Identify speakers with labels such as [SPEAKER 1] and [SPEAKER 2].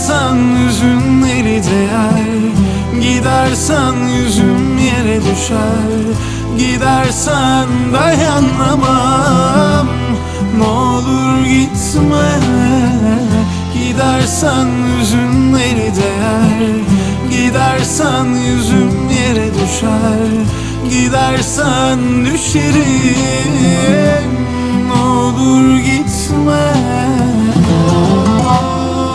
[SPEAKER 1] Gidersen yüzün eli değer, gidersen yüzüm yere düşer. Gidersen dayanamam, ne olur gitme. Gidersen yüzün eli değer, gidersen yüzüm yere düşer. Gidersen düşerim, ne olur gitme.